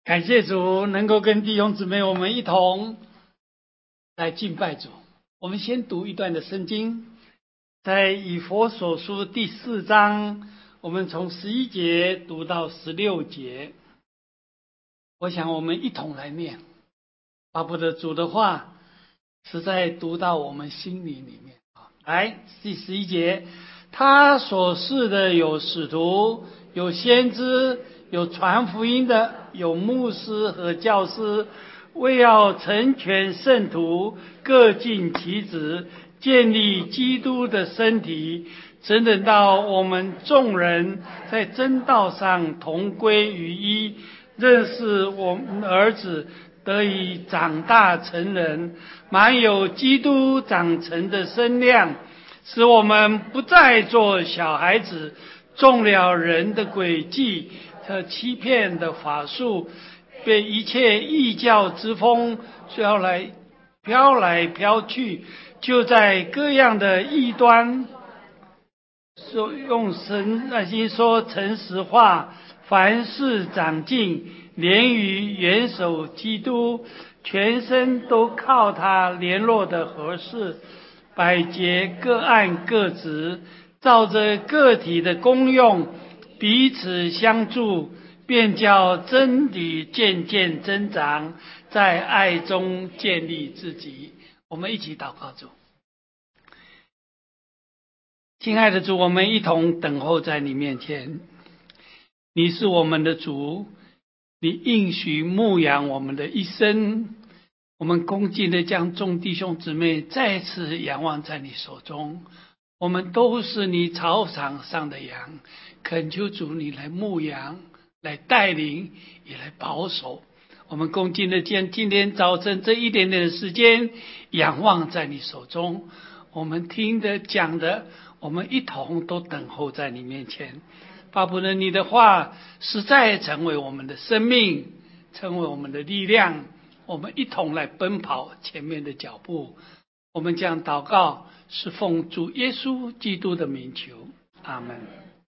感谢主，能够跟弟兄姊妹我们一同来敬拜主。我们先读一段的圣经，在以弗所书第4章，我们从11节读到16节。我想我们一同来念，巴不得主的话实在读到我们心里面。来，第11节，他所示的有使徒，有先知，有传福音的，有牧师和教师，为要成全圣徒，各尽其职，建立基督的身体，直等到我们众人在真道上同归于一，认识我们的儿子，得以长大成人，满有基督长成的身量，使我们不再做小孩子，中了人的诡计和欺骗的法术，被一切异教之风飘来飘去，就在各样的异端说用神那些说诚实话，凡事长进，连于元首基督，全身都靠他联络的合适，百节各按各职，照着个体的功用彼此相助，便叫真理渐渐增长，在爱中建立自己。我们一起祷告主。亲爱的主，我们一同等候在你面前。你是我们的主，你应许牧养我们的一生。我们恭敬地将众弟兄姊妹再次仰望在你手中。我们都是你草场上的羊，恳求主你来牧养，来带领，也来保守。我们恭敬地将今天早晨这一点点的时间仰望在你手中。我们听的讲的，我们一同都等候在你面前。巴不得你的话实在成为我们的生命，成为我们的力量，我们一同来奔跑前面的脚步。我们将祷告是奉主耶稣基督的名求，阿们。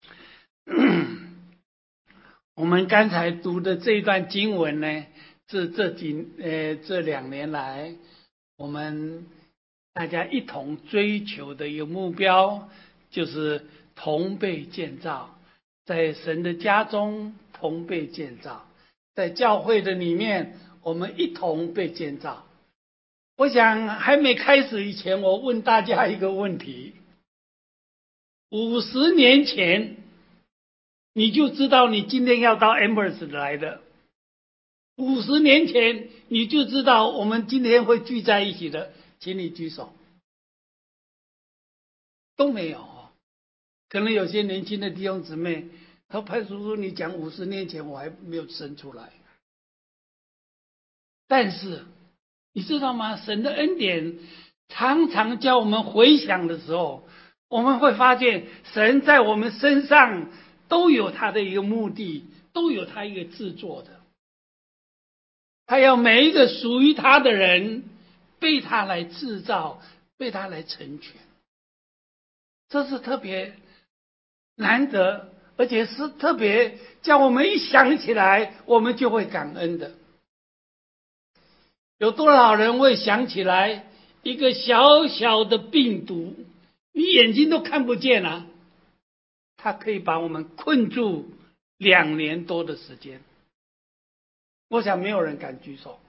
我们刚才读的这一段经文呢，这2年来，我们大家一同追求的一个目标，就是同被建造，在神的家中同被建造，在教会的里面我们一同被建造。我想还没开始以前，我问大家一个问题：50年前你就知道你今天要到 Amherst 来的，50年前你就知道我们今天会聚在一起的，请你举手。都没有。可能有些年轻的弟兄姊妹，他派叔叔你讲50年前我还没有生出来。但是你知道吗？神的恩典常常叫我们回想的时候，我们会发现神在我们身上都有他的一个目的，都有他一个制作的。他要每一个属于他的人被他来制造，被他来成全。这是特别难得，而且是特别叫我们一想起来我们就会感恩的。有多少人会想起来一个小小的病毒，你眼睛都看不见啊，它可以把我们困住2年多的时间。我想没有人敢举手。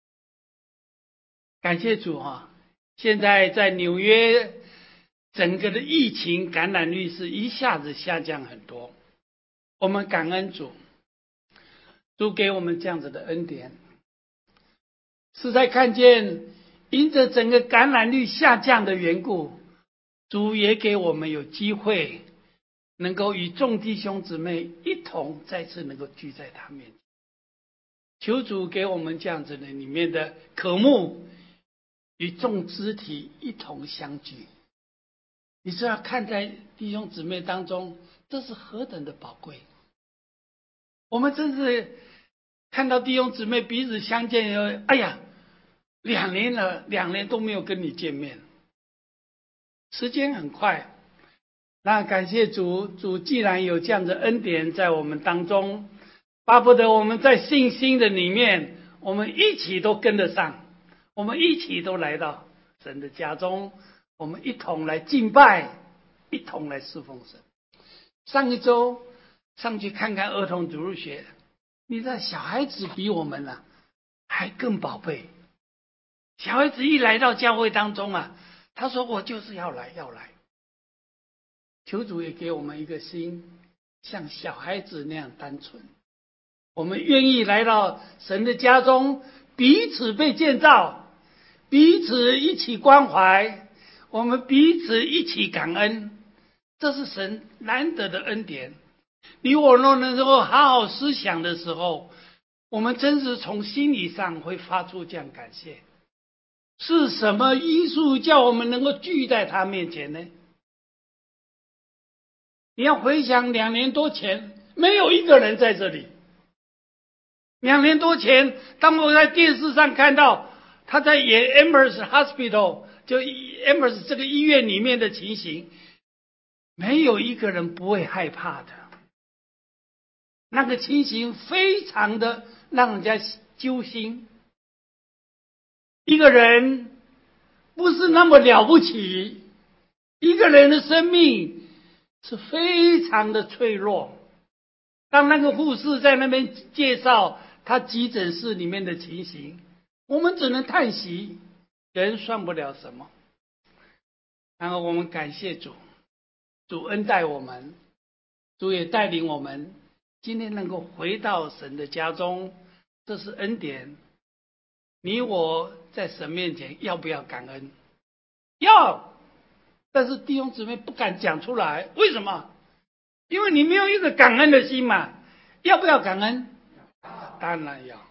感谢主啊，现在在纽约整个的疫情感染率是一下子下降很多，我们感恩主，主给我们这样子的恩典。是在看见因着整个感染率下降的缘故，主也给我们有机会能够与众弟兄姊妹一同再次能够聚在他面前。求主给我们这样子的里面的渴慕，与众肢体一同相聚。你知道看在弟兄姊妹当中，这是何等的宝贵。我们真是看到弟兄姊妹彼此相见以后，哎呀，2年了，2年都没有跟你见面，时间很快。那感谢主，主既然有这样的恩典在我们当中， 巴不得我们在信心的里面，我们一起都跟得上，我们一起都来到神的家中，我们一同来敬拜，一同来侍奉神。上一周上去看看儿童主日学，你知道小孩子比我们还更宝贝。小孩子一来到教会当中他说我就是要来。求主也给我们一个心，像小孩子那样单纯。我们愿意来到神的家中，彼此被建造，彼此一起关怀，我们彼此一起感恩，这是神难得的恩典。你我若能够好好思想的时候，我们真是从心理上会发出这样感谢。是什么因素叫我们能够聚在他面前呢？你要回想2年多前，没有一个人在这里。2年多前，当我在电视上看到他在演 Amherst Hospital， 就 Amherst 这个医院里面的情形，没有一个人不会害怕的。那个情形非常的让人家揪心。一个人不是那么了不起，一个人的生命是非常的脆弱。当那个护士在那边介绍他急诊室里面的情形，我们只能叹息，人算不了什么。然后我们感谢主，主恩待我们，主也带领我们今天能够回到神的家中，这是恩典。你我在神面前要不要感恩？要，但是弟兄姊妹不敢讲出来，为什么？因为你没有一个感恩的心嘛。要不要感恩？当然要。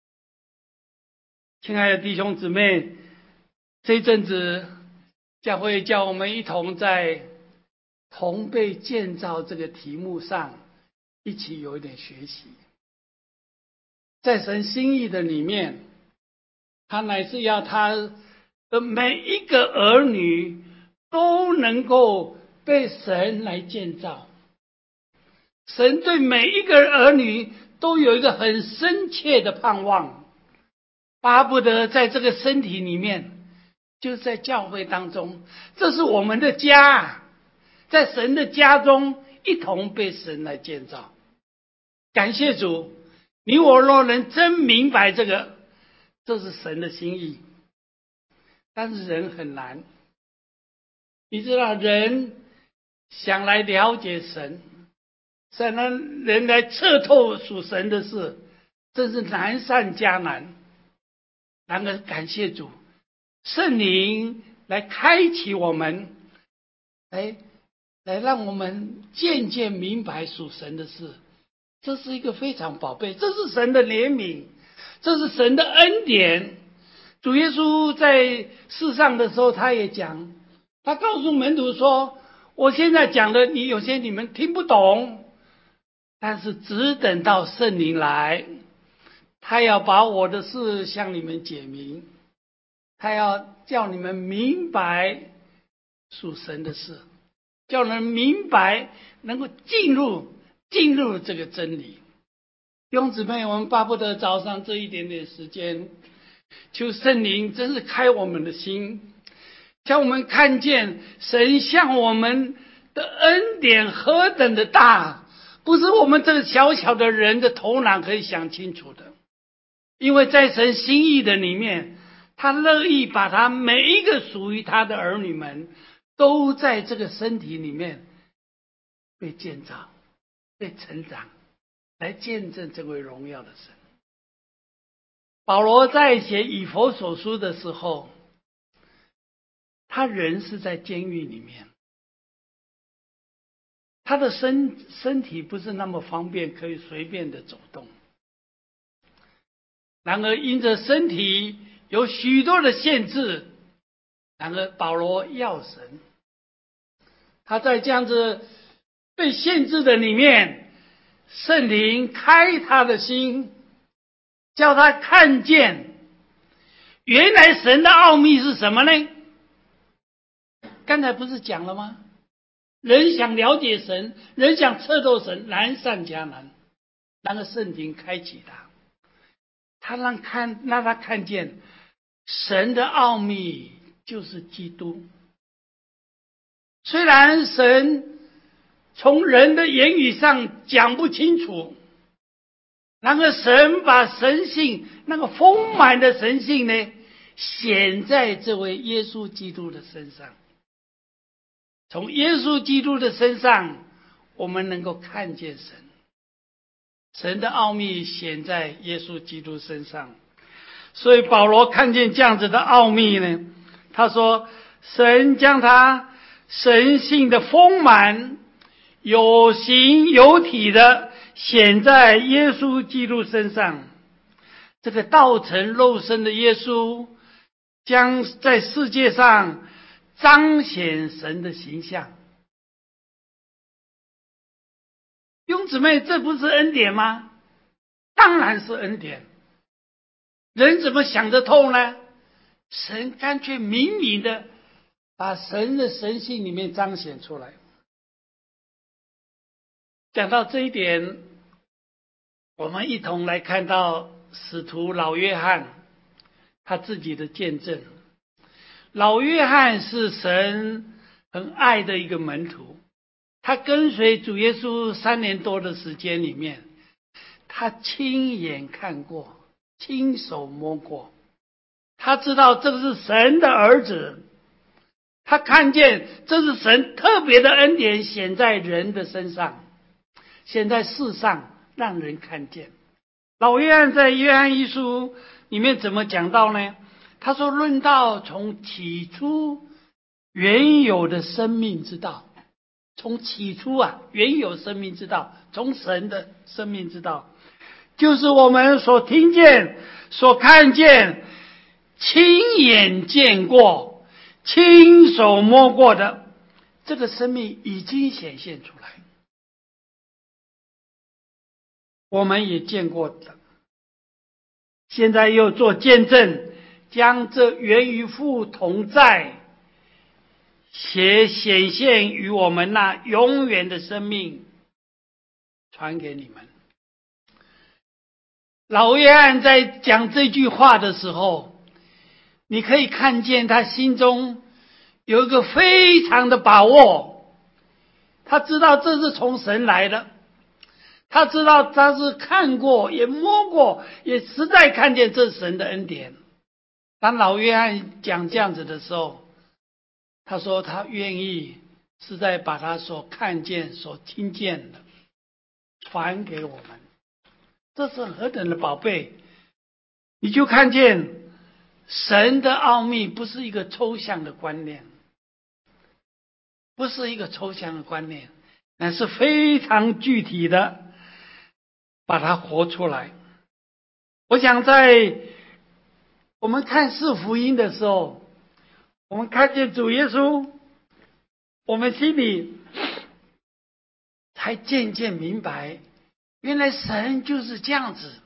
亲爱的弟兄姊妹，这一阵子教会叫我们一同在同被建造这个题目上一起有一点学习。在神心意的里面，他乃是要他的每一个儿女都能够被神来建造。神对每一个儿女都有一个很深切的盼望，巴不得在这个身体里面，就是在教会当中，这是我们的家，在神的家中一同被神来建造。感谢主，你我若能真明白这个，这是神的心意。但是人很难，你知道，人想来了解神，想让人来彻透属神的事，真是难上加难。然而感谢主，圣灵来开启我们，来让我们渐渐明白属神的事，这是一个非常宝贝，这是神的怜悯，这是神的恩典。主耶稣在世上的时候，他也讲，他告诉门徒说，我现在讲的有些你们听不懂，但是只等到圣灵来，他要把我的事向你们解明，他要叫你们明白属神的事，叫人明白，能够进入这个真理。弟兄姊妹，我们巴不得早上这一点点时间，求圣灵真是开我们的心，叫我们看见神向我们的恩典何等的大，不是我们这个小小的人的头脑可以想清楚的。因为在神心意的里面，他乐意把他每一个属于他的儿女们都在这个身体里面被建造、被成长，来见证这位荣耀的神。保罗在写以弗所书的时候，他人是在监狱里面，他的身体不是那么方便可以随便的走动。然而因着身体有许多的限制，然而保罗要神，他在这样子被限制的里面，圣灵开他的心，叫他看见原来神的奥秘是什么呢？刚才不是讲了吗？人想了解神，人想测透神，难上加难。 那个圣灵开启他让他看见神的奥秘就是基督。虽然神从人的言语上讲不清楚，然而神把神性那个丰满的神性呢，显在这位耶稣基督的身上。从耶稣基督的身上，我们能够看见神。神的奥秘显在耶稣基督身上。所以保罗看见这样子的奥秘呢，他说神将他神性的丰满有形有体的显在耶稣基督身上。这个道成肉身的耶稣将在世界上彰显神的形象。弟兄姊妹，这不是恩典吗？当然是恩典。人怎么想得透呢？神干脆明明的把神的神性里面彰显出来。讲到这一点，我们一同来看到使徒老约翰他自己的见证。老约翰是神很爱的一个门徒，他跟随主耶稣3年多的时间里面，他亲眼看过，亲手摸过，他知道这是神的儿子，他看见这是神特别的恩典显在人的身上，显在世上，让人看见。老约翰在约翰一书里面怎么讲到呢？他说论到从起初原有的生命之道，从起初原有生命之道，从神的生命之道，就是我们所听见所看见亲眼见过亲手摸过的，这个生命已经显现出来，我们也见过的，现在又做见证，将这原与父同在且显现于我们那永远的生命传给你们。老约翰在讲这句话的时候，你可以看见他心中有一个非常的把握，他知道这是从神来的，他知道他是看过也摸过也实在看见这是神的恩典。当老约翰讲这样子的时候，他说他愿意是在把他所看见所听见的传给我们，这是何等的宝贝。你就看见神的奥秘不是一个抽象的观念，不是一个抽象的观念，乃是非常具体的把它活出来。我想在我们看四福音的时候，我们看见主耶稣，我们心里才渐渐明白，原来神就是这样子。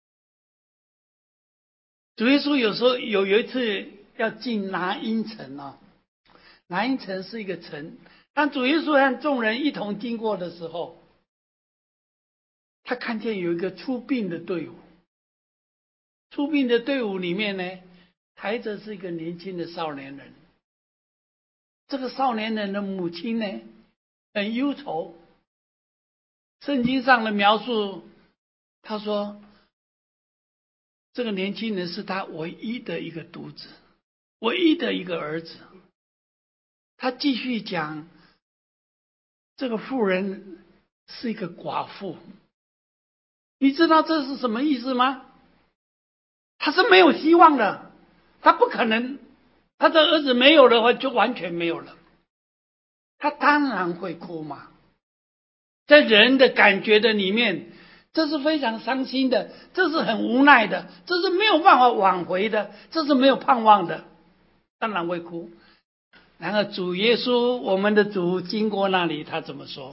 主耶稣有时候有一次要进拿因城拿因城是一个城，当主耶稣和众人一同经过的时候，他看见有一个出殡的队伍，出殡的队伍里面呢，抬着是一个年轻的少年人。这个少年人的母亲呢，很忧愁。圣经上的描述，他说这个年轻人是他唯一的一个独子，唯一的一个儿子。他继续讲，这个妇人是一个寡妇。你知道这是什么意思吗？他是没有希望的，他不可能，他的儿子没有的话就完全没有了，他当然会哭嘛。在人的感觉的里面，这是非常伤心的，这是很无奈的，这是没有办法挽回的，这是没有盼望的，当然会哭。然后主耶稣，我们的主经过那里，他怎么说？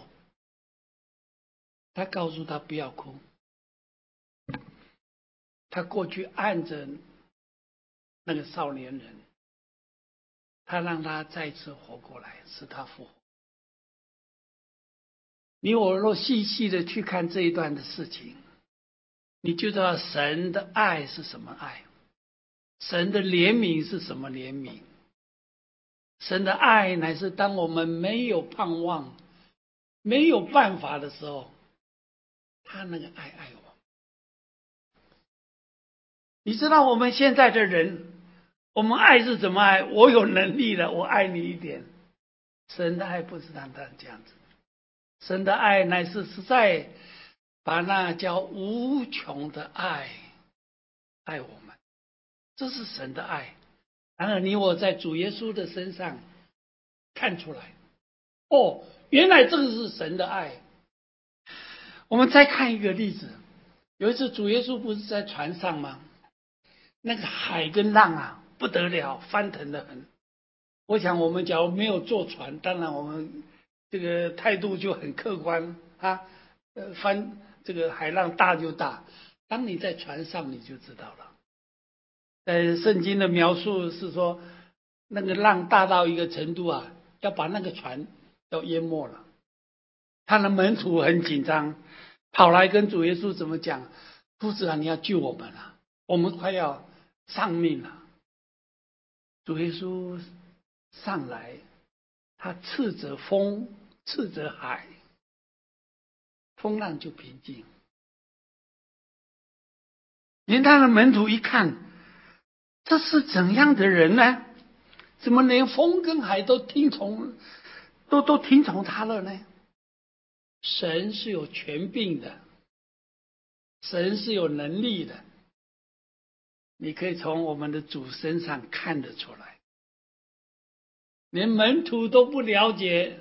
他告诉他不要哭。他过去按着那个少年人，他让他再次活过来，使他复活。你我若细细的去看这一段的事情， 你就知道神的爱是什么爱，神的怜悯是什么怜悯。神的爱乃是当我们没有盼望、没有办法的时候，他那个爱我。你知道我们现在的人，我们爱是怎么爱？我有能力了，我爱你一点。神的爱不是单单这样子，神的爱乃是实在把那叫无穷的爱爱我们，这是神的爱。然而你我在主耶稣的身上看出来，哦，原来这个是神的爱。我们再看一个例子，有一次主耶稣不是在船上吗？那个海跟浪啊不得了，翻腾得很。我想我们假如没有坐船，当然我们这个态度就很客观啊，这个海浪大就大。当你在船上你就知道了。在圣经的描述是说，那个浪大到一个程度啊，要把那个船要淹没了。他的门徒很紧张，跑来跟主耶稣怎么讲？夫子啊，你要救我们了，我们快要丧命了。主耶稣上来，他斥责风，斥责海，风浪就平静。连他的门徒一看，这是怎样的人呢？怎么连风跟海都听从他了呢？神是有权柄的，神是有能力的，你可以从我们的主身上看得出来。连门徒都不了解，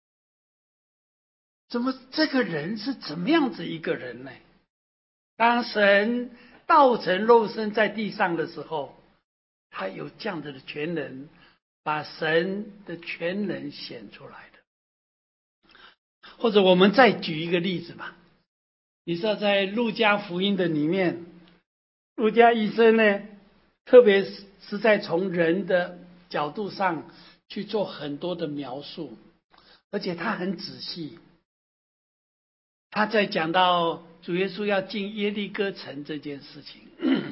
怎么这个人是怎么样子一个人呢？当神道成肉身在地上的时候，他有这样子的全能，把神的全能显出来的。或者我们再举一个例子吧，你知道在路加福音的里面，路加医生呢，特别是在从人的角度上去做很多的描述，而且他很仔细。他在讲到主耶稣要进耶利哥城这件事情，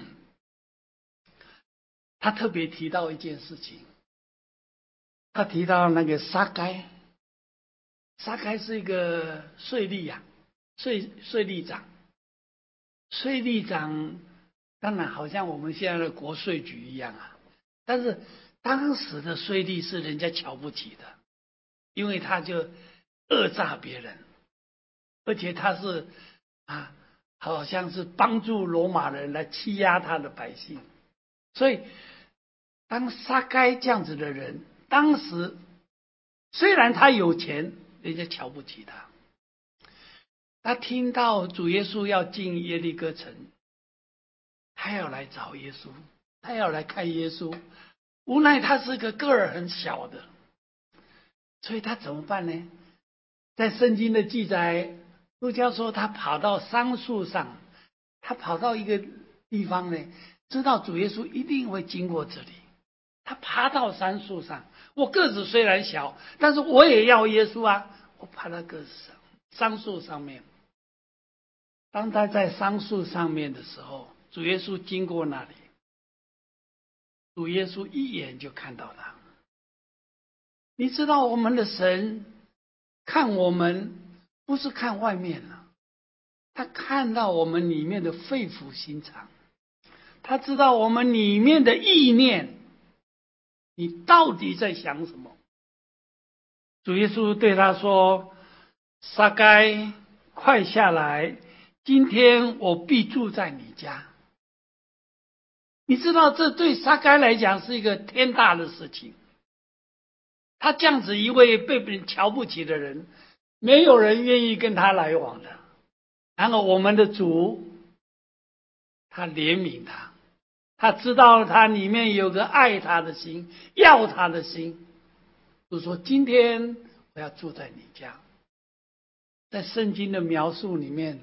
他特别提到一件事情，他提到那个撒该。撒该是一个税吏啊，税吏长。税吏长当然好像我们现在的国税局一样啊，但是当时的税吏是人家瞧不起的，因为他就讹诈别人，而且他是好像是帮助罗马人来欺压他的百姓。所以当撒该这样子的人，当时虽然他有钱，人家瞧不起他。他听到主耶稣要进耶利哥城，他要来找耶稣，他要来看耶稣。无奈他是个个儿很小的，所以他怎么办呢？在圣经的记载，路加说他跑到桑树上，他跑到一个地方呢，知道主耶稣一定会经过这里。他爬到杉树上，我个子虽然小，但是我也要耶稣啊！我爬到个子上，桑树上面。当他在桑树上面的时候，主耶稣经过那里，主耶稣一眼就看到他。你知道我们的神看我们不是看外面了，他看到我们里面的肺腑心肠，他知道我们里面的意念，你到底在想什么？主耶稣对他说：撒该，快下来，今天我必住在你家。你知道这对撒该来讲是一个天大的事情。他这样子一位被别人瞧不起的人，没有人愿意跟他来往的。然后我们的主，他怜悯他，他知道他里面有个爱他的心，要他的心，就说今天我要住在你家。在圣经的描述里面，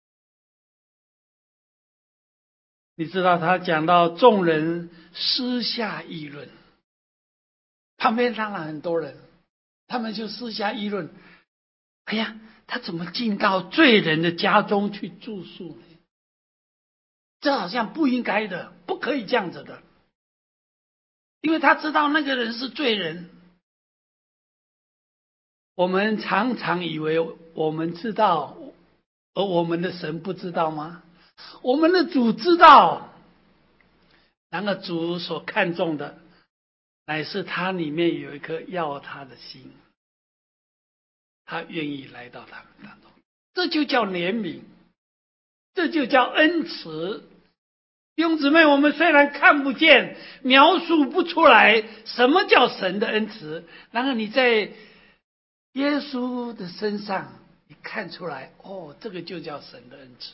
你知道他讲到众人私下议论，旁边当然很多人，他们就私下议论，哎呀，他怎么进到罪人的家中去住宿呢？ 这好像不应该的，不可以这样子的，因为他知道那个人是罪人。我们常常以为我们知道，而我们的神不知道吗？我们的主知道，然而主所看重的，乃是他里面有一颗要他的心，他愿意来到他们当中，这就叫怜悯，这就叫恩慈。弟兄姊妹，我们虽然看不见、描述不出来什么叫神的恩慈，然而你在耶稣的身上，你看出来，哦，这个就叫神的恩慈。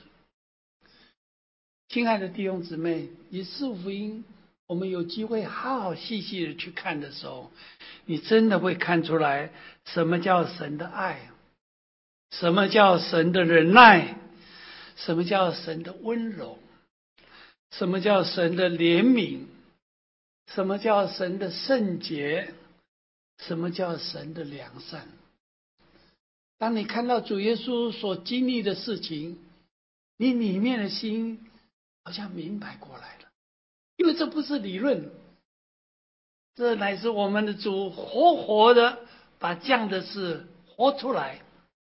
亲爱的弟兄姊妹，以四福音，我们有机会好好细细的去看的时候，你真的会看出来什么叫神的爱，什么叫神的忍耐，什么叫神的温柔，什么叫神的怜悯，什么叫神的圣洁，什么叫神的良善。当你看到主耶稣所经历的事情，你里面的心好像明白过来了，因为这不是理论，这乃是我们的主活活的把这样的事活出来。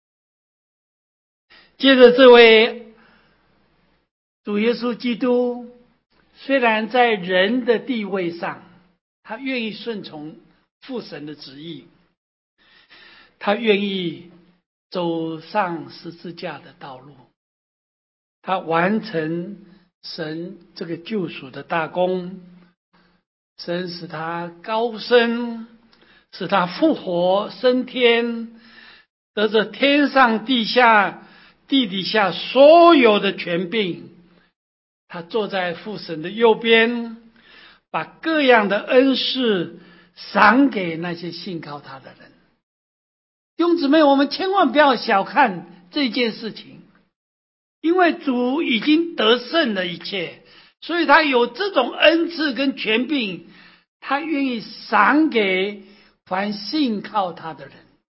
接着这位主耶稣基督，虽然在人的地位上，他愿意顺从父神的旨意，他愿意走上十字架的道路，他完成神这个救赎的大功，神使他高升，使他复活升天，得着天上地下地底下所有的权柄。他坐在父神的右边，把各样的恩赐赏给那些信靠他的人。弟兄姊妹，我们千万不要小看这件事情，因为主已经得胜了一切，所以他有这种恩赐跟权柄，他愿意赏给凡信靠他的人。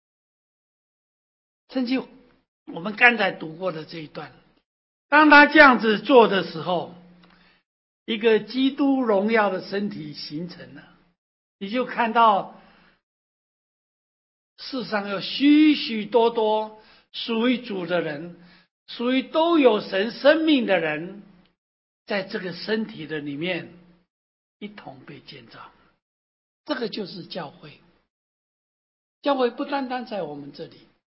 甚至我们刚才读过的这一段，当他这样子做的时候，一个基督荣耀的身体形成了，你就看到世上有许许多多属于主的人，属于都有神生命的人，在这个身体的里面一同被建造。这个就是教会。教会不单单在我们这里，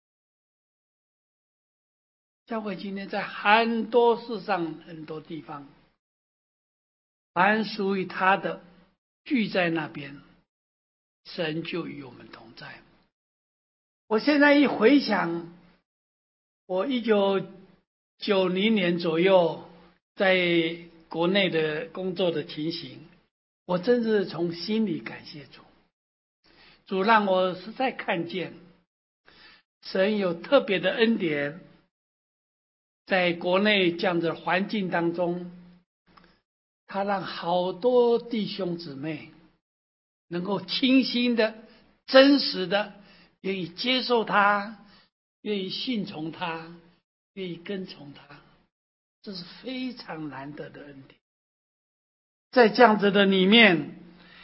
教会今天在很多世上很多地方，凡属于他的聚在那边，神就与我们同在。我现在一回想，我1990年左右在国内的工作的情形，我真是从心里感谢主。主让我实在看见神有特别的恩典，在国内这样的环境当中，他让好多弟兄姊妹能够清心的、真实的愿意接受他，愿意信从他，愿意跟从他，这是非常难得的恩典。在这样子的里面，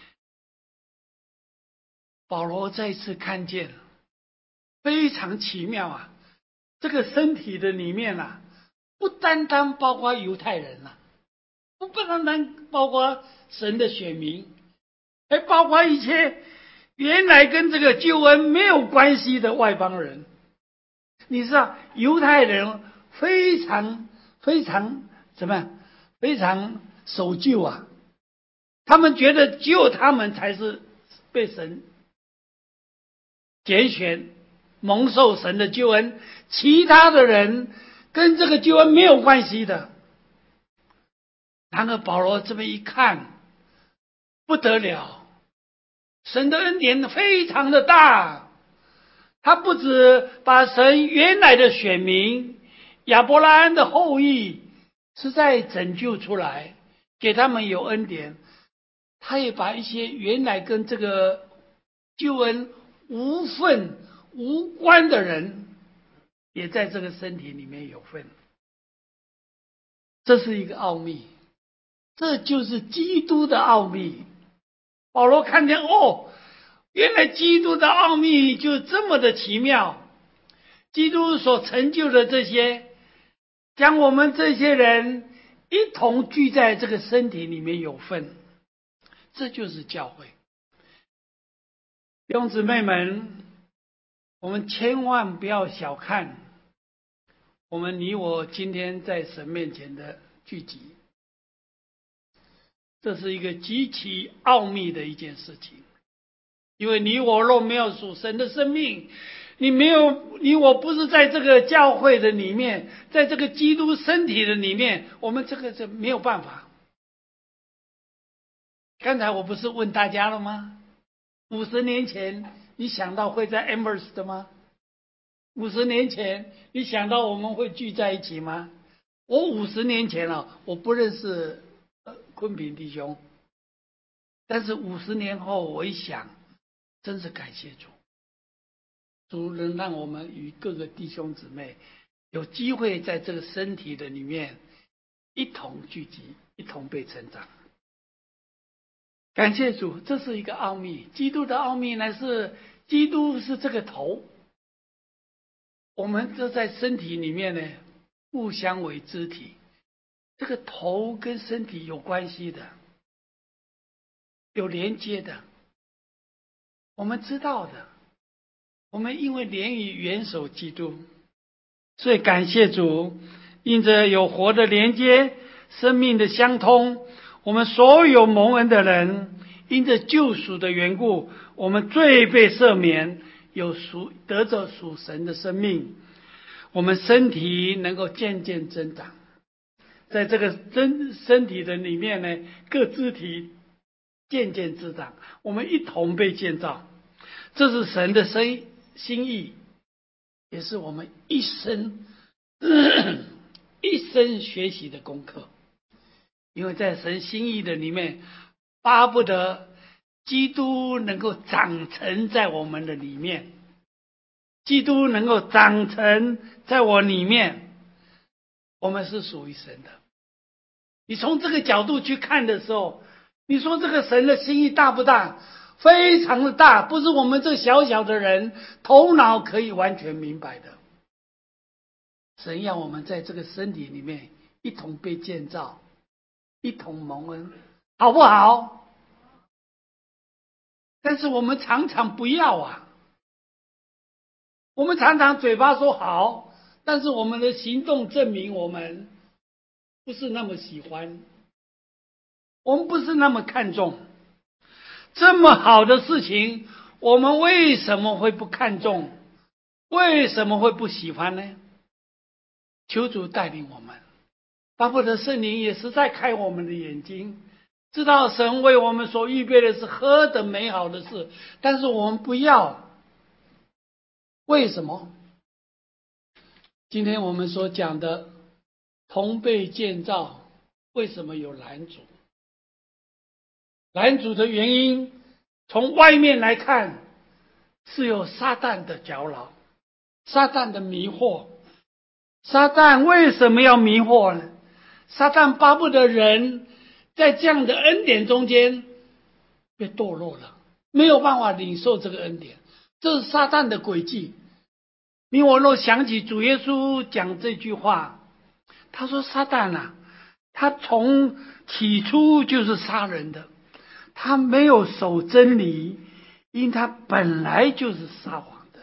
保罗再次看见非常奇妙啊，这个身体的里面啊，不单单包括犹太人啊，不单单包括神的选民，还包括一些原来跟这个救恩没有关系的外邦人。你知道犹太人非常怎么样，非常守旧啊，他们觉得只有他们才是被神拣选蒙受神的救恩，其他的人跟这个救恩没有关系的。然而保罗这么一看，不得了，神的恩典非常的大，他不止把神原来的选民亚伯拉罕的后裔是在拯救出来，给他们有恩典，他也把一些原来跟这个救恩无份无关的人，也在这个身体里面有份。 这是一个奥秘，这就是基督的奥秘。保罗看见原来基督的奥秘就这么的奇妙，基督所成就的这些，将我们这些人一同聚在这个身体里面有份，这就是教会。弟兄姊妹们，我们千万不要小看我们你我今天在神面前的聚集，这是一个极其奥秘的一件事情。因为你我若没有属神的生命，你我不是在这个教会的里面，在这个基督身体的里面，我们这个是没有办法。刚才我不是问大家了吗？50年前你想到会在 Amherst 吗？50年前你想到我们会聚在一起吗？我50年前我不认识坤平弟兄，但是50年后我一想，真是感谢主，主能让我们与各个弟兄姊妹有机会在这个身体的里面一同聚集，一同被成长。感谢主，这是一个奥秘。基督的奥秘呢，是基督是这个头，我们这在身体里面呢互相为肢体，这个头跟身体有关系的，有连接的，我们知道的。我们因为连于元首基督，所以感谢主，因着有活的连接，生命的相通，我们所有蒙恩的人，因着救赎的缘故，我们罪被赦免，得着属神的生命，我们身体能够渐渐增长。在这个身体的里面呢，各肢体渐渐滋长，我们一同被建造，这是神的心意，也是我们一生学习的功课。因为在神心意的里面，巴不得基督能够长成在我们的里面，基督能够长成在我里面，我们是属于神的。你从这个角度去看的时候，你说这个神的心意大不大？非常的大，不是我们这小小的人头脑可以完全明白的。神要我们在这个身体里面一同被建造，一同蒙恩，好不好？但是我们常常不要啊，我们常常嘴巴说好，但是我们的行动证明我们不是那么喜欢，我们不是那么看重。这么好的事情，我们为什么会不看重？为什么会不喜欢呢？求主带领我们，巴不得圣灵也是在开我们的眼睛，知道神为我们所预备的是何等美好的事，但是我们不要。为什么？今天我们所讲的同被建造，为什么有拦阻？拦阻的原因，从外面来看，是有撒旦的搅扰，撒旦的迷惑。撒旦为什么要迷惑呢？撒旦巴不得人在这样的恩典中间被堕落了，没有办法领受这个恩典，这是撒旦的诡计。你我若想起主耶稣讲这句话，他说撒旦啊，他从起初就是杀人的，他没有守真理，因他本来就是撒谎的。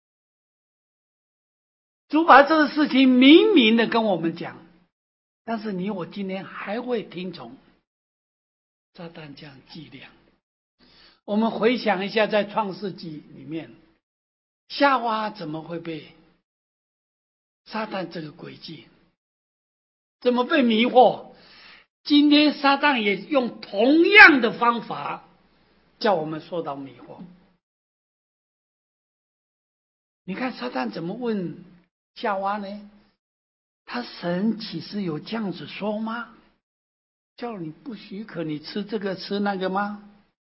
主把这个事情明明的跟我们讲，但是你我今天还会听从撒旦这样伎俩。我们回想一下，在创世纪里面，夏娃怎么会被撒旦这个诡计，怎么被迷惑？今天撒旦也用同样的方法叫我们受到迷惑。你看撒旦怎么问夏娃呢？他神岂是有这样子说吗？叫你不许可你吃这个吃那个吗？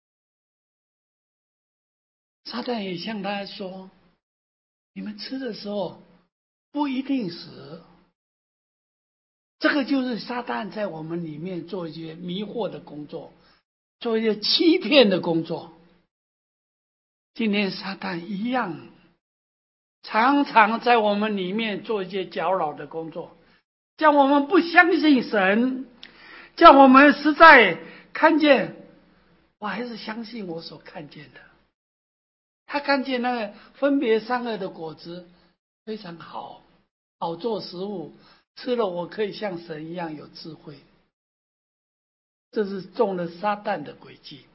撒旦也向他说，你们吃的时候不一定死， 这个就是撒旦在我们里面做一些迷惑的工作，做一些欺骗的工作。今天撒旦一样，常常在我们里面做一些搅扰的工作，叫我们不相信神，叫我们实在看见，我还是相信我所看见的。他看见那个分别善恶的果子非常好，好做食物，吃了我可以像神一样有智慧。这是中了撒旦的诡计。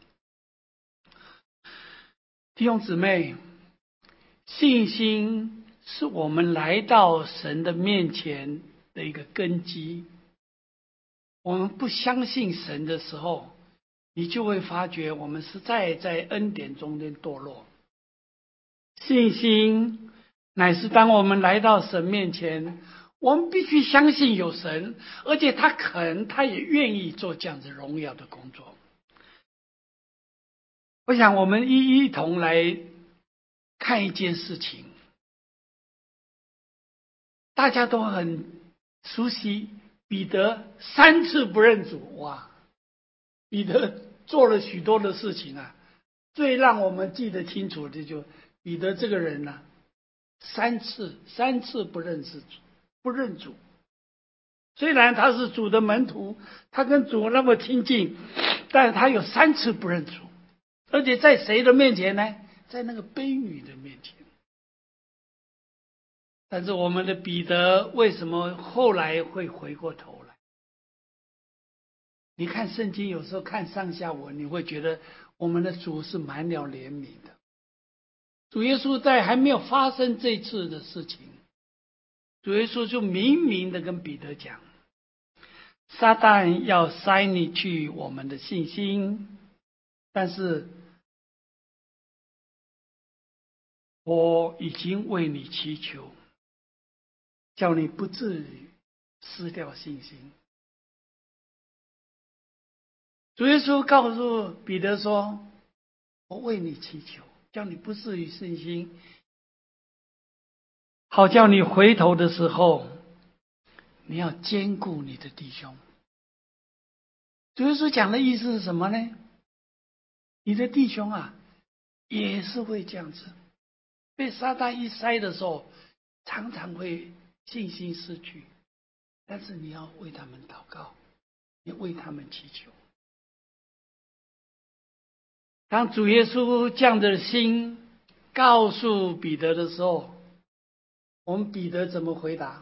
弟兄姊妹，信心是我们来到神的面前的一个根基。我们不相信神的时候，你就会发觉我们实在在恩典中间堕落。信心乃是当我们来到神面前，我们必须相信有神，而且他也愿意做这样子荣耀的工作。我想我们一同来看一件事情，大家都很熟悉，彼得3次不认主。哇，彼得做了许多的事情啊，最让我们记得清楚的就彼得这个人呢，3次不认主。虽然他是主的门徒，他跟主那么亲近，但他有3次不认主，而且在谁的面前呢？在那个婢女的面前。但是我们的彼得为什么后来会回过头来？你看圣经有时候看上下文，你会觉得我们的主是满了怜悯的。主耶稣在还没有发生这次的事情，主耶稣就明明的跟彼得讲，撒旦要塞你去我们的信心，但是我已经为你祈求，叫你不至于失掉信心。主耶稣告诉彼得说，我为你祈求，叫你不至于信心，好叫你回头的时候，你要兼顾你的弟兄。主耶稣讲的意思是什么呢？你的弟兄啊，也是会这样子，被撒旦一塞的时候，常常会信心失去，但是你要为他们祷告，你为他们祈求。当主耶稣这样的心告诉彼得的时候，我们彼得怎么回答？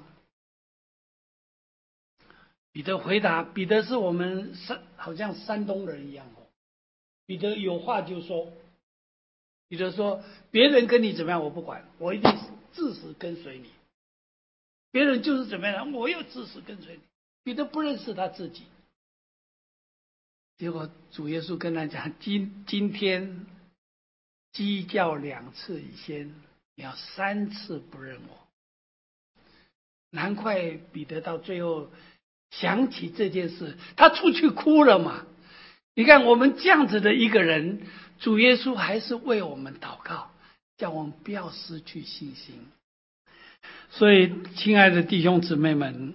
彼得回答，彼得是我们好像山东人一样哦。彼得有话就说，彼得说，别人跟你怎么样我不管，我一定至死跟随你。别人就是怎么样，我要至死跟随你。彼得不认识他自己。结果主耶稣跟他讲，今天鸡叫2次以先，你要3次不认我。难怪彼得到最后想起这件事，他出去哭了嘛。你看我们这样子的一个人，主耶稣还是为我们祷告，叫我们不要失去信心。所以亲爱的弟兄姊妹们，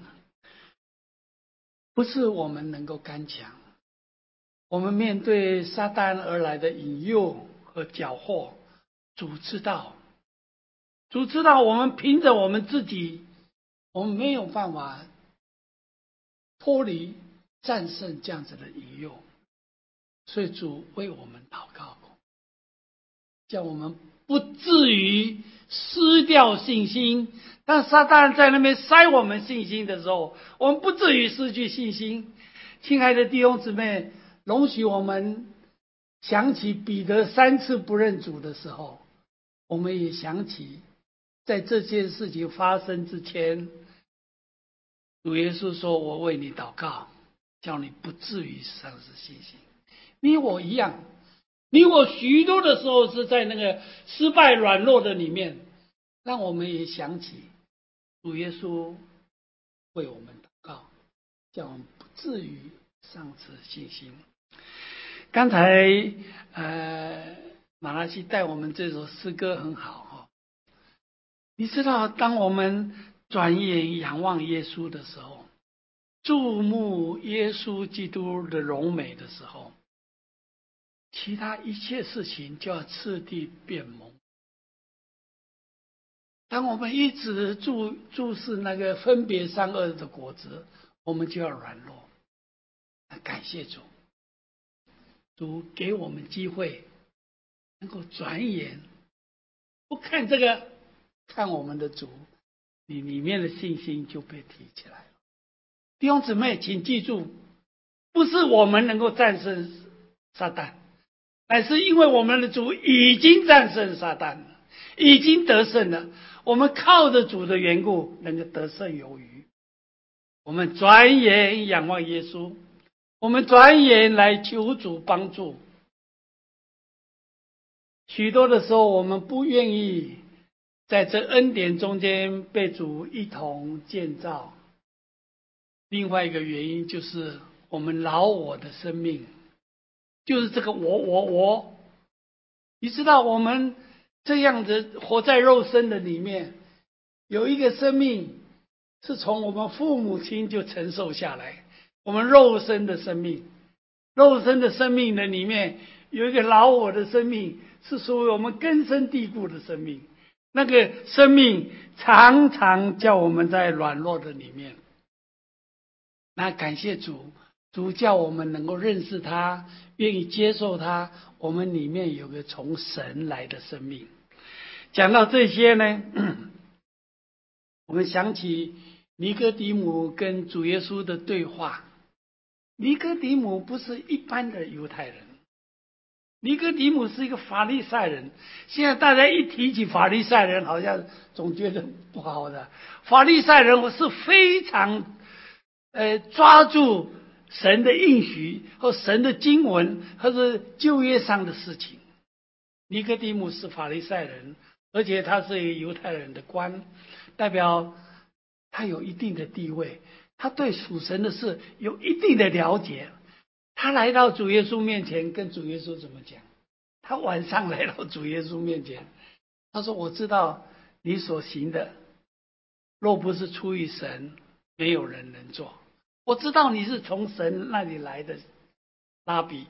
不是我们能够刚强，我们面对撒旦而来的引诱和搅和，主知道我们凭着我们自己，我们没有办法脱离战胜这样子的引诱，所以主为我们祷告，叫我们不至于失掉信心。当撒旦在那边塞我们信心的时候，我们不至于失去信心。亲爱的弟兄姊妹，容许我们想起彼得3次不认主的时候，我们也想起在这件事情发生之前，主耶稣说，我为你祷告，叫你不至于丧失信心。你我一样，你我许多的时候是在那个失败软弱的里面，让我们也想起主耶稣为我们祷告，叫我们不至于丧失信心。刚才马拉西带我们这首诗歌很好。你知道当我们转眼仰望耶稣的时候， 注目耶稣基督的荣美的时候，其他一切事情就要次第变蒙。当我们一直注视那个分别善恶的果子，我们就要软弱。感谢主，主给我们机会，能够转眼不看这个，看我们的主，你里面的信心就被提起来了。弟兄姊妹，请记住，不是我们能够战胜撒旦，乃是因为我们的主已经战胜撒旦了，已经得胜了。我们靠着主的缘故，能够得胜有余。我们转眼仰望耶稣，我们转眼来求主帮助。许多的时候，我们不愿意在这恩典中间被主一同建造。另外一个原因就是我们老我的生命，就是这个我。你知道我们这样子活在肉身的里面，有一个生命是从我们父母亲就承受下来，我们肉身的生命，肉身的生命的里面有一个老我的生命，是属于我们根深蒂固的生命。那个生命常常叫我们在软弱的里面。那感谢主，主叫我们能够认识他，愿意接受他，我们里面有个从神来的生命。讲到这些呢，我们想起尼哥底母跟主耶稣的对话。尼哥底母不是一般的犹太人，尼哥底母是一个法利赛人。现在大家一提起法利赛人，好像总觉得不好的。法利赛人我是非常抓住神的应许和神的经文，或者旧约上的事情。尼哥底母是法利赛人，而且他是一个犹太人的官，代表他有一定的地位，他对属神的事有一定的了解。他来到主耶稣面前，跟主耶稣怎么讲？他晚上来到主耶稣面前，他说：“我知道你所行的，若不是出于神，没有人能做。我知道你是从神那里来的拉比。”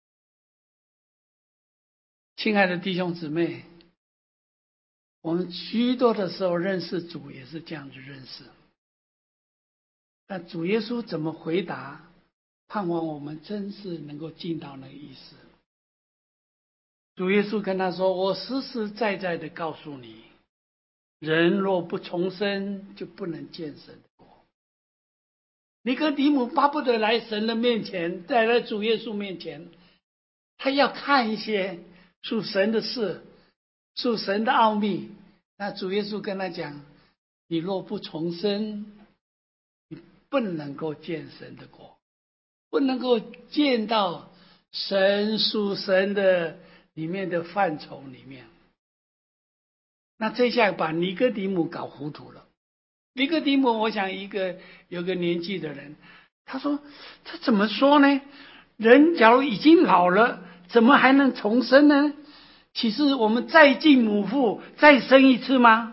亲爱的弟兄姊妹，我们许多的时候认识主也是这样子认识。但主耶稣怎么回答？盼望我们真是能够进到那个意思。主耶稣跟他说：“我实实在在的告诉你，人若不重生，就不能见神的国。”尼哥底母巴不得来神的面前，再来主耶稣面前，他要看一些属神的事，属神的奥秘。那主耶稣跟他讲：“你若不重生，你不能够见神的国，不能够见到神属神的里面的范畴里面。”那这下把尼哥底母搞糊涂了。尼哥底母，我想有个年纪的人，他说：“这怎么说呢？人假如已经老了，怎么还能重生呢？岂是我们再进母腹，再生一次吗？”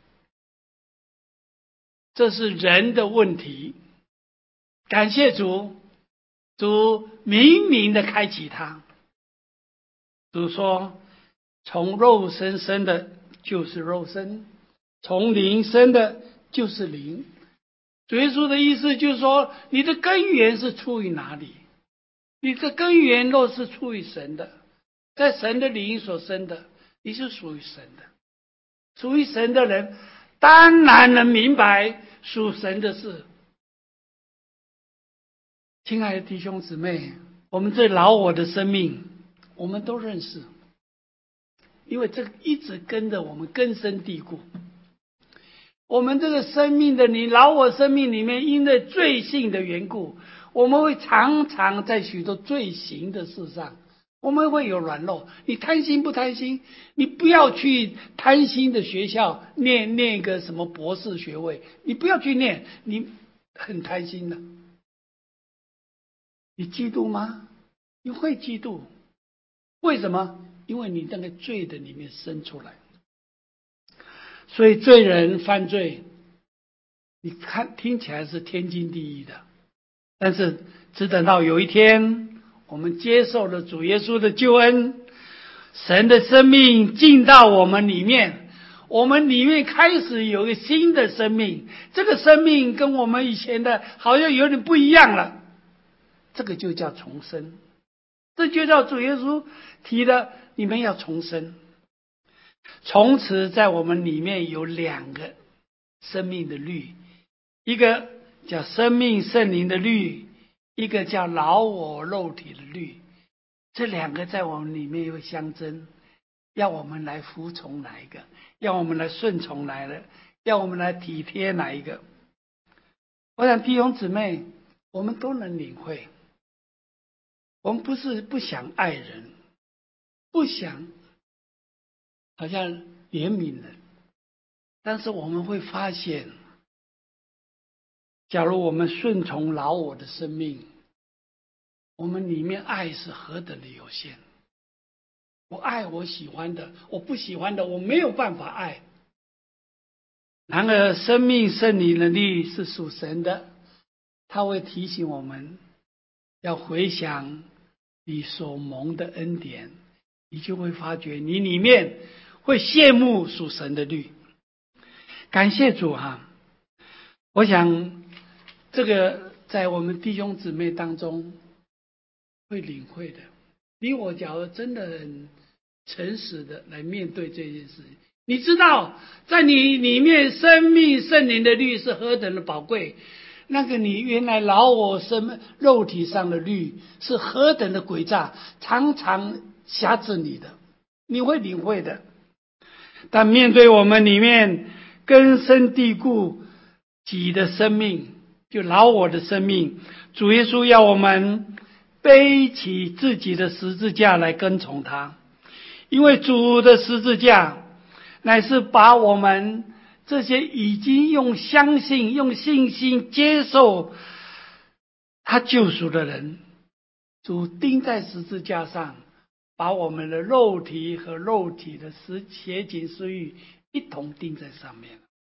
这是人的问题。感谢主，主明明的开启他。主说：“从肉身生的就是肉身，从灵生的就是灵。”主耶稣的意思就是说，你的根源是出于哪里？你的根源若是出于神的，在神的灵所生的，你是属于神的。属于神的人当然能明白属神的事。亲爱的弟兄姊妹，我们这老我的生命我们都认识，因为这个一直跟着我们根深蒂固。我们这个生命的老我生命里面，因为罪性的缘故，我们会常常在许多罪行的事上，我们会有软弱。你贪心不贪心？你不要去贪心的学校念一个什么博士学位，你不要去念，你很贪心的。你嫉妒吗？你会嫉妒。为什么？因为你那个罪的里面生出来。所以罪人犯罪，你看听起来是天经地义的， 但是只等到有一天，我们接受了主耶稣的救恩，神的生命进到我们里面，我们里面开始有一个新的生命，这个生命跟我们以前的好像有点不一样了，这个就叫重生。这就叫主耶稣提的，你们要重生。从此在我们里面有两个生命的律，一个叫生命圣灵的律，一个叫老我肉体的律。这两个在我们里面又相争，要我们来服从哪一个，要我们来顺从哪一个，要我们来体贴哪一个。我想弟兄姊妹，我们都能领会，我们不是不想爱人，不想好像怜悯人，但是我们会发现，假如我们顺从老我的生命，我们里面爱是何等的有限。我爱我喜欢的，我不喜欢的我没有办法爱。然而生命圣灵的力是属神的，他会提醒我们要回想你所蒙的恩典，你就会发觉你里面会羡慕属神的律。感谢主啊！我想这个在我们弟兄姊妹当中会领会的。你我假如真的很诚实的来面对这件事情，你知道在你里面生命圣灵的律是何等的宝贵，那个你原来老我肉体上的律是何等的诡诈，常常辖制你的，你会领会的。但面对我们里面根深蒂固己的生命，就老我的生命，主耶稣要我们背起自己的十字架来跟从他。因为主的十字架乃是把我们这些已经用相信用信心接受他救赎的人，主钉在十字架上，把我们的肉体和肉体的邪情私欲一同钉在上面。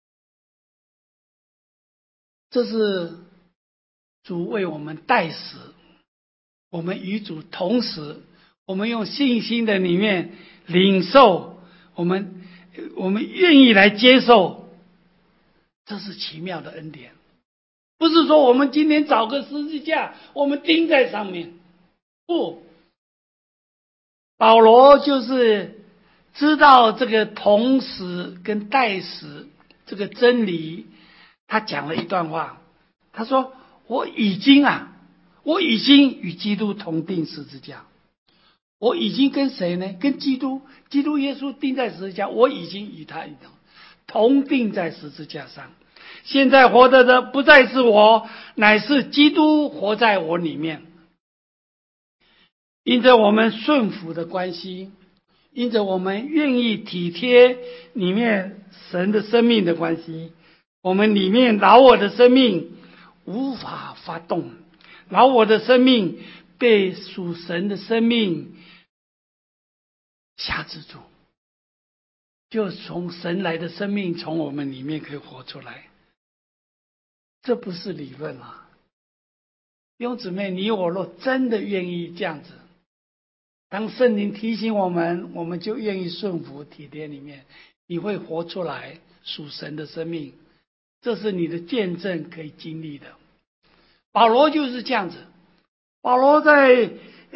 这是主为我们代死，我们与主同死，我们用信心的里面领受，我们愿意来接受，这是奇妙的恩典。不是说我们今天找个十字架我们钉在上面，不，保罗就是知道这个同死跟代死这个真理，他讲了一段话，他说我已经与基督同钉十字架。我已经跟谁呢？跟基督耶稣钉在十字架，我已经与他一同钉在十字架上。现在活着的不再是我，乃是基督活在我里面。因着我们顺服的关系，因着我们愿意体贴里面神的生命的关系，我们里面老我的生命无法发动，老我的生命被属神的生命辖制住，就从神来的生命从我们里面可以活出来。这不是理论啊，弟兄姊妹，你我若真的愿意这样子，当圣灵提醒我们，我们就愿意顺服体贴里面，你会活出来属神的生命，这是你的见证可以经历的。保罗就是这样子，保罗在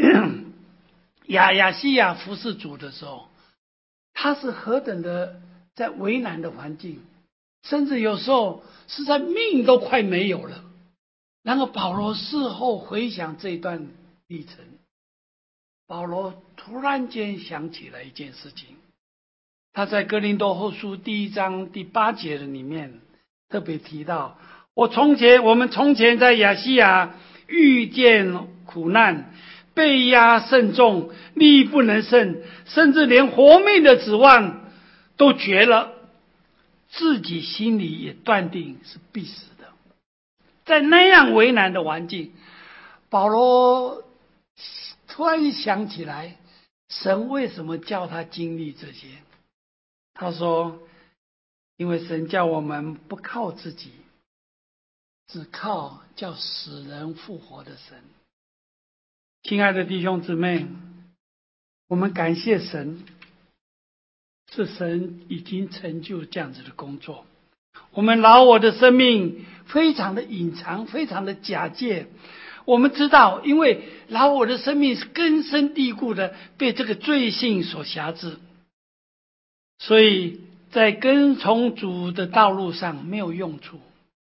亚细亚服侍主的时候，他是何等的在为难的环境，甚至有时候是在命都快没有了。然后保罗事后回想这段历程，保罗突然间想起了一件事情，他在哥林多后书第1章第8节的里面特别提到，我们从前在亚细亚遇见苦难，被压甚重，力不能胜，甚至连活命的指望都绝了，自己心里也断定是必死的。在那样为难的环境，保罗突然想起来，神为什么叫他经历这些？他说，因为神叫我们不靠自己， 只靠叫死人复活的神。亲爱的弟兄姊妹，我们感谢神，是神已经成就这样子的工作。我们老我的生命非常的隐藏，非常的假借。我们知道，因为老我的生命是根深蒂固的被这个罪性所辖制，所以在跟从主的道路上没有用处。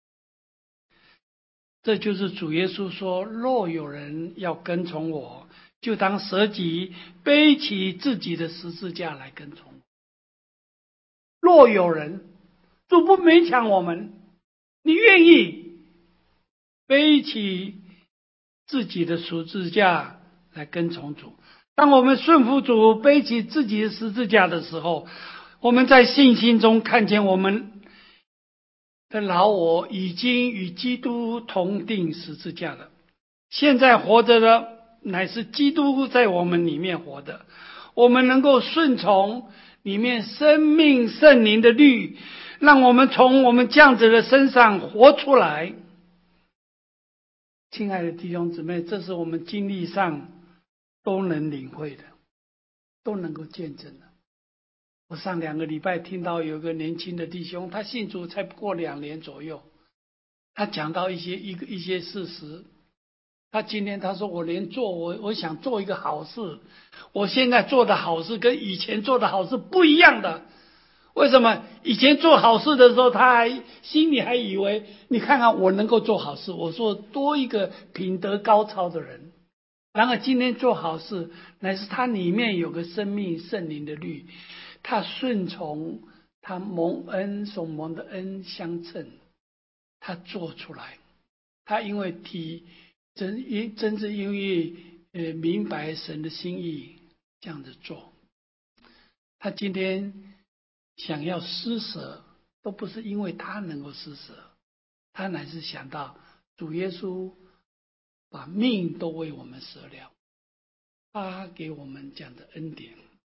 这就是主耶稣说，若有人要跟从我，就当舍己，背起自己的十字架来跟从我。若有人，主不勉强我们，你愿意背起自己的十字架来跟从主。当我们顺服主，背起自己的十字架的时候，我们在信心中看见我们的老我已经与基督同定十字架了。现在活着的乃是基督在我们里面活的，我们能够顺从里面生命圣灵的律，让我们从我们这样子的身上活出来。亲爱的弟兄姊妹，这是我们经历上都能领会的，都能够见证的。我上2个礼拜听到有个年轻的弟兄，他信主才不过2年左右，他讲到一些事实。他今天他说，我想做一个好事，我现在做的好事跟以前做的好事不一样的。为什么？以前做好事的时候，他心里还以为，你看看我能够做好事，我说多一个品德高超的人。然而今天做好事，乃是他里面有个生命圣灵的律，他顺从他蒙恩所蒙的恩相称，他做出来。他因为真正因为明白神的心意，这样子做。他今天想要施舍，都不是因为他能够施舍，他乃是想到主耶稣把命都为我们舍了，他给我们这样的恩典。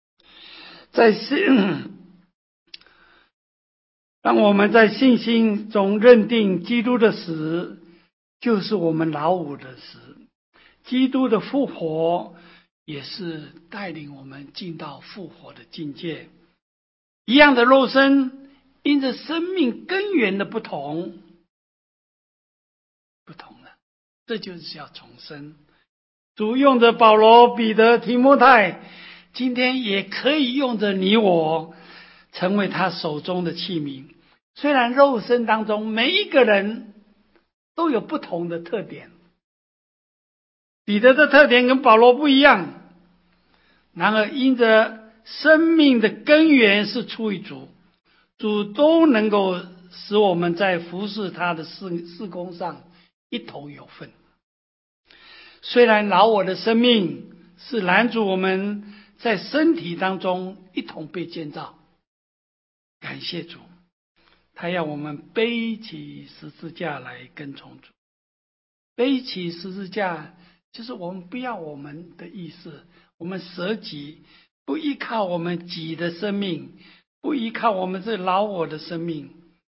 当我们在信心中认定基督的死就是我们老我的死，基督的复活也是带领我们进到复活的境界。一样的肉身，因着生命根源的不同了，这就是要重生。主用着保罗、彼得、提摩太，今天也可以用着你我，成为他手中的器皿。虽然肉身当中每一个人都有不同的特点，彼得的特点跟保罗不一样，然而因着生命的根源是出于主，主都能够使我们在服侍他的事工上一同有份。虽然老我的生命是拦阻我们在身体当中一同被建造，感谢主，他要我们背起十字架来跟从主。背起十字架就是我们不要我们的意思，我们舍己，不依靠我们己的生命，不依靠我们这老我的生命。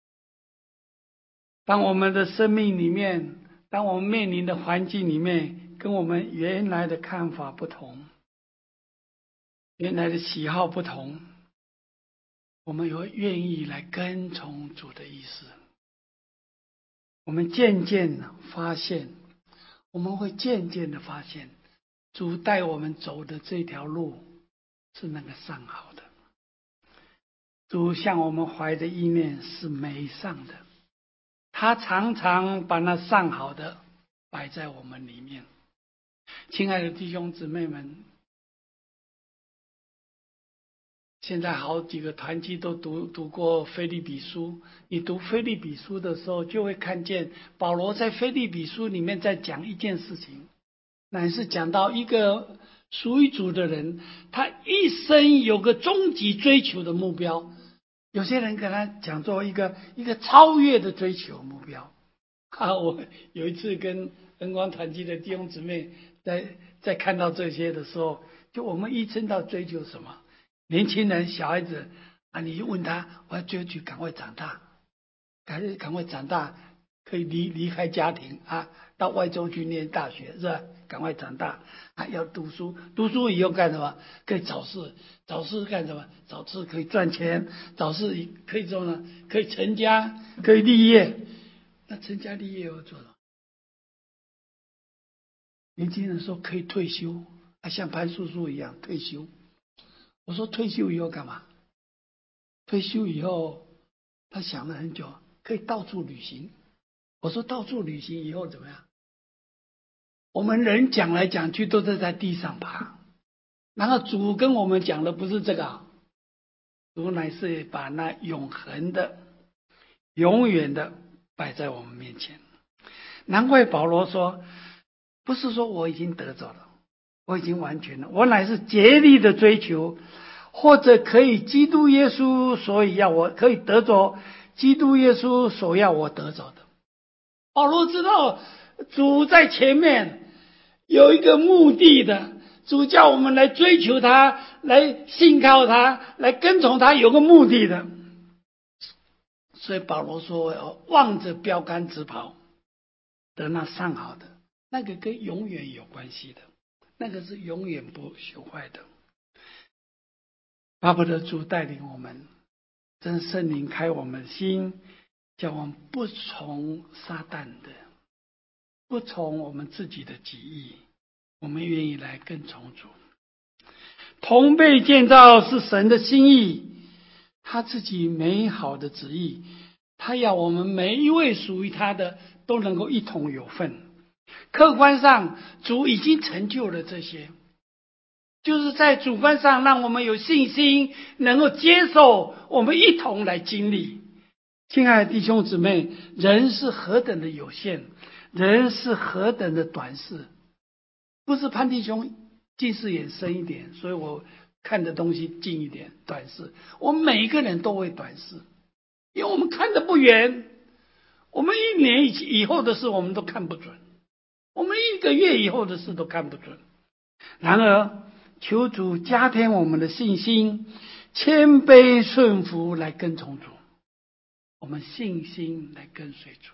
当我们的生命里面，当我们面临的环境里面跟我们原来的看法不同，原来的喜好不同，我们有愿意来跟从主的意思。我们会渐渐的发现，主带我们走的这条路是那个上好的。主向我们怀的意念是美善的，他常常把那上好的摆在我们里面。亲爱的弟兄姊妹们，现在好几个团契都读过腓立比书，你读腓立比书的时候，就会看见保罗在腓立比书里面在讲一件事情，乃是讲到一个属于主的人，他一生有个终极追求的目标。有些人跟他讲做一个超越的追求目标。我有一次跟恩光团契的弟兄姊妹在看到这些的时候，就我们一生到追求什么？年轻人、小孩子你就问他，我要追求赶快长大，赶快长大， 可以离开家庭啊，到外州去念大学，是吧？赶快长大啊，要读书，读书以后干什么？可以找事，找事干什么？找事可以赚钱，找事可以做呢？可以成家，可以立业。那成家立业要做什么？年轻人说可以退休，啊，像潘叔叔一样退休。我说退休以后干嘛？退休以后，他想了很久，可以到处旅行。我说到处旅行以后怎么样？我们人讲来讲去都是在地上爬，然后主跟我们讲的不是这个，主乃是把那永恒的、永远的摆在我们面前。难怪保罗说，不是说我已经得着了，我已经完全了，我乃是竭力的追求，或者可以基督耶稣所以要我可以得着基督耶稣所要我得着的。保罗知道主在前面有一个目的的，主叫我们来追求他，来信靠他，来跟从他，有个目的的。所以保罗说望着标杆直跑，得那上好的，那个跟永远有关系的，那个是永远不朽坏的。巴不得主带领我们，真圣灵开我们心，叫我们不从撒旦的，不从我们自己的己意，我们愿意来跟从主。同被建造是神的心意，他自己美好的旨意，他要我们每一位属于他的都能够一同有份。客观上主已经成就了这些，就是在主观上让我们有信心，能够接受，我们一同来经历。亲爱的弟兄姊妹，人是何等的有限，人是何等的短视。不是潘弟兄近视眼深一点，所以我看的东西近一点，短视。我们每一个人都会短视，因为我们看得不远，我们1年以后的事我们都看不准，我们1个月以后的事都看不准。然而求主加添我们的信心，谦卑顺服来跟从主，我们信心来跟随主。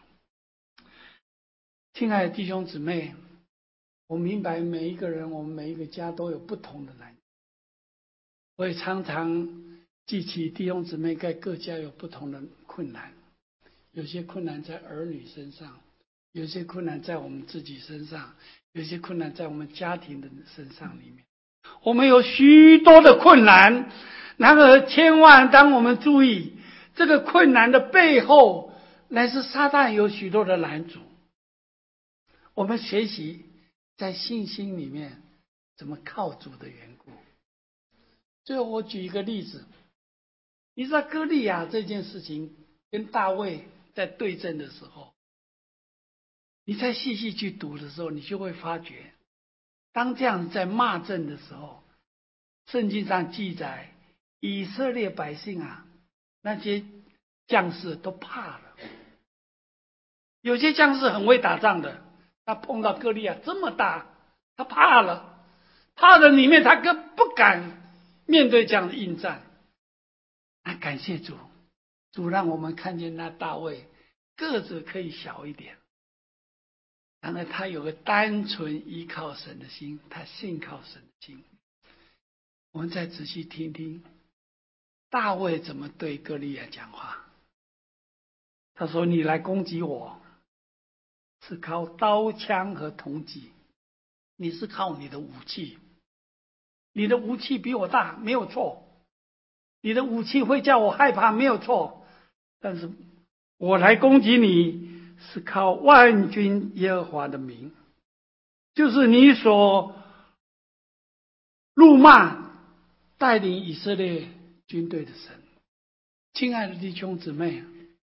亲爱的弟兄姊妹，我明白每一个人，我们每一个家都有不同的难题。我也常常记起弟兄姊妹在各家有不同的困难，有些困难在儿女身上，有些困难在我们自己身上，有些困难在我们家庭的身上里面。我们有许多的困难，然而千万当我们注意这个困难的背后，乃是撒旦有许多的拦阻。我们学习在信心里面怎么靠主的缘故。最后我举一个例子，你知道歌利亚这件事情跟大卫在对阵的时候，你再细细去读的时候，你就会发觉，当这样在骂阵的时候，圣经上记载以色列百姓啊，那些将士都怕了。有些将士很会打仗的，他碰到歌利亚这么大，他怕了，怕的里面他更不敢面对这样的应战。感谢主，主让我们看见那大卫个子可以小一点，然而他有个单纯依靠神的心，他信靠神的心。我们再仔细听听大卫怎么对歌利亚讲话。他说：你来攻击我是靠刀枪和铜戟，你是靠你的武器，你的武器比我大，没有错，你的武器会叫我害怕，没有错，但是我来攻击你是靠万军耶和华的名，就是你所辱骂带领以色列军队的神。亲爱的弟兄姊妹，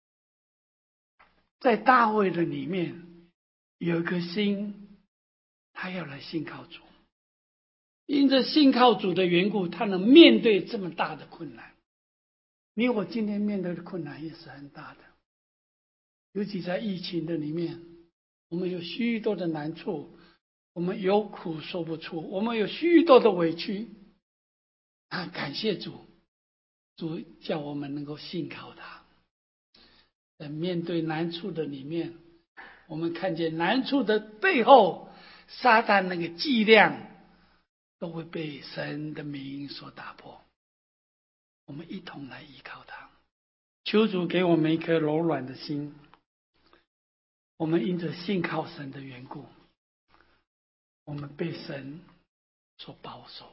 在大卫的里面有一颗心，他要来信靠主，因着信靠主的缘故，他能面对这么大的困难。你我今天面对的困难也是很大的，尤其在疫情的里面，我们有许多的难处，我们有苦说不出，我们有许多的委屈。感谢主，叫我们能够信靠他，在面对难处的里面， 我们看见难处的背后，撒旦那个伎俩都会被神的名所打破。我们一同来依靠他，求主给我们一颗柔软的心。我们因着信靠神的缘故，我们被神所保守。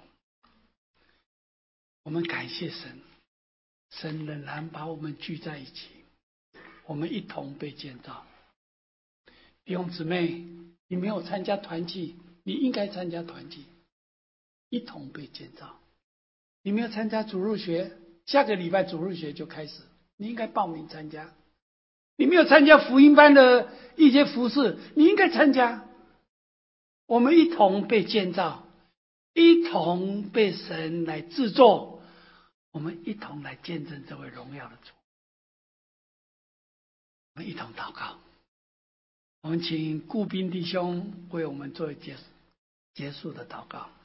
我们感谢神，神仍然把我们聚在一起，我们一同被建造。弟兄姊妹，你没有参加团契，你应该参加团契，一同被建造。你没有参加主日学，下个礼拜主日学就开始，你应该报名参加。你没有参加福音班的一些服事，你应该参加。我们一同被建造，一同被神来制作，我们一同来见证这位荣耀的主。我们一同祷告。我们请顾斌弟兄为我们做结束的祷告。